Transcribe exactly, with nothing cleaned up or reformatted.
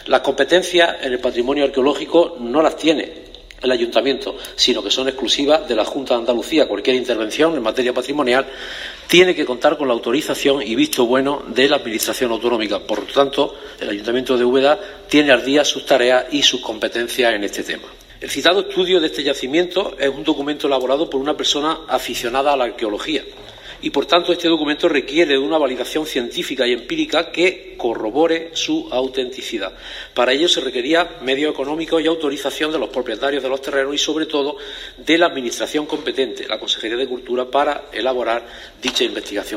Las competencias en el patrimonio arqueológico no las tiene el Ayuntamiento, sino que son exclusivas de la Junta de Andalucía. Cualquier intervención en materia patrimonial tiene que contar con la autorización y visto bueno de la Administración autonómica. Por lo tanto, el Ayuntamiento de Úbeda tiene al día sus tareas y sus competencias en este tema. El citado estudio de este yacimiento es un documento elaborado por una persona aficionada a la arqueología y, por tanto, este documento requiere de una validación científica y empírica que corrobore su autenticidad. Para ello se requería medios económicos y autorización de los propietarios de los terrenos y, sobre todo, de la Administración competente, la Consejería de Cultura, para elaborar dicha investigación.